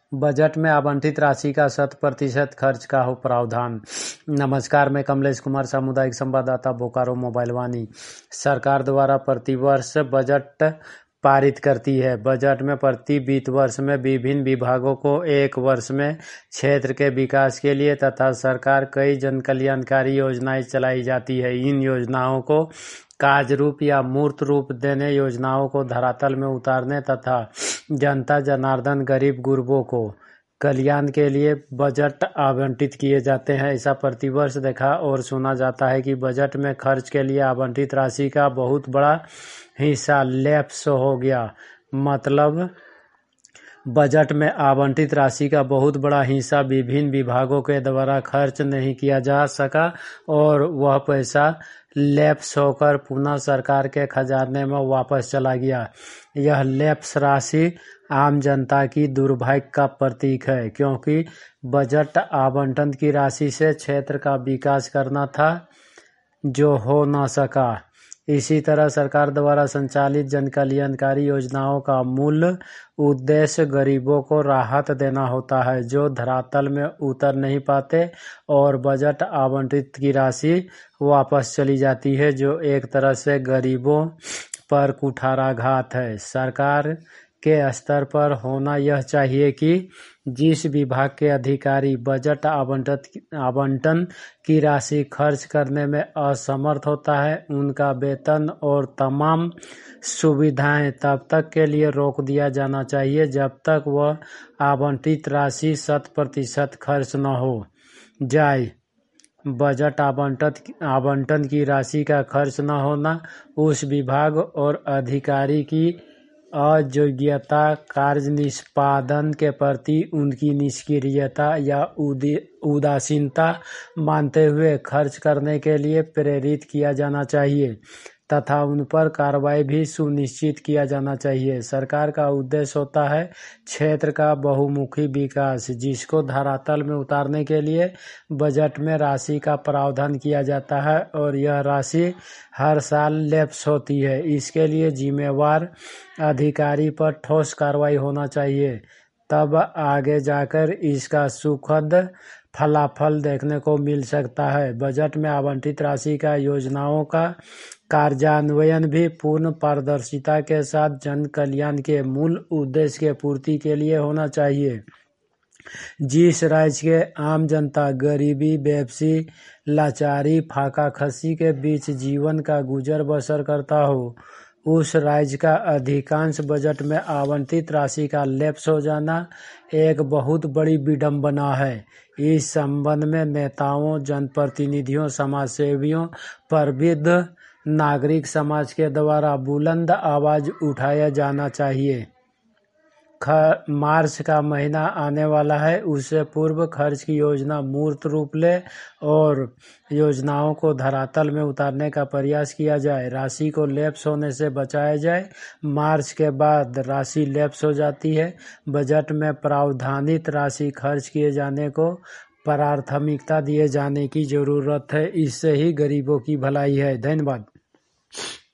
Budget में आवंटित राशि का 100% खर्च का हो प्रावधान। नमस्कार, मैं कमलेश कुमार, सामुदायिक संवाददाता, बोकारो मोबाइल वाणी। सरकार द्वारा प्रतिवर्ष बजट पारित करती है। बजट में प्रति वित्त वर्ष में विभिन्न विभागों को एक वर्ष में क्षेत्र के विकास के लिए तथा सरकार कई जनकल्याणकारी योजनाएं चलाई जाती है। इन योजनाओं को काज रूप या मूर्त रूप देने, योजनाओं को धरातल में उतारने तथा जनता जनार्दन गरीब गुरबों को कल्याण के लिए बजट आवंटित किए जाते हैं। ऐसा प्रतिवर्ष देखा और सुना जाता है कि बजट में खर्च के लिए आवंटित राशि का बहुत बड़ा हिस्सा लैप्स हो गया। मतलब बजट में आवंटित राशि का बहुत बड़ा हिस्सा विभिन्न विभागों के द्वारा खर्च नहीं किया जा सका और वह पैसा लैप्स होकर पुनः सरकार के खजाने में वापस चला गया। यह लैप्स राशि आम जनता की दुर्भाग्य का प्रतीक है, क्योंकि बजट आवंटन की राशि से क्षेत्र का विकास करना था जो हो न सका। इसी तरह सरकार द्वारा संचालित जनकल्याणकारी योजनाओं का मूल उद्देश्य गरीबों को राहत देना होता है, जो धरातल में उतर नहीं पाते, और बजट आवंटित की राशि वापस चली जाती है, जो एक तरह से गरीबों पर कुठाराघात है। सरकार के स्तर पर होना यह चाहिए कि जिस विभाग के अधिकारी बजट आवंटन की राशि खर्च करने में असमर्थ होता है, उनका वेतन और तमाम सुविधाएं तब तक के लिए रोक दिया जाना चाहिए जब तक वह आवंटित राशि 100% खर्च न हो जाए। बजट आवंटन की राशि का खर्च न होना उस विभाग और अधिकारी की अयोग्यता, कार्य निष्पादन के प्रति उनकी निष्क्रियता या उदासीनता मानते हुए खर्च करने के लिए प्रेरित किया जाना चाहिए तथा उन पर कार्रवाई भी सुनिश्चित किया जाना चाहिए। सरकार का उद्देश्य होता है क्षेत्र का बहुमुखी विकास, जिसको धरातल में उतारने के लिए बजट में राशि का प्रावधान किया जाता है और यह राशि हर साल लैप्स होती है। इसके लिए जिम्मेवार अधिकारी पर ठोस कार्रवाई होना चाहिए, तब आगे जाकर इसका सुखद फलाफल देखने को मिल सकता है। बजट में आवंटित राशि का योजनाओं का कार्यान्वयन भी पूर्ण पारदर्शिता के साथ जन कल्याण के मूल उद्देश्य के पूर्ति के लिए होना चाहिए। जिस राज्य के आम जनता गरीबी, बेबसी, लाचारी, फाका खस्सी के बीच जीवन का गुजर बसर करता हो, उस राज्य का अधिकांश बजट में आवंटित राशि का लैप्स हो जाना एक बहुत बड़ी विडंबना है। इस संबंध में नेताओं, जनप्रतिनिधियों, समाजसेवियों, प्रबुद्ध नागरिक समाज के द्वारा बुलंद आवाज उठाया जाना चाहिए। मार्च का महीना आने वाला है, उससे पूर्व खर्च की योजना मूर्त रूप ले और योजनाओं को धरातल में उतारने का प्रयास किया जाए। राशि को लैप्स होने से बचाया जाए। मार्च के बाद राशि लैप्स हो जाती है। बजट में प्रावधानित राशि खर्च किए जाने को प्राथमिकता दिए जाने की जरूरत है। इससे ही गरीबों की भलाई है। धन्यवाद।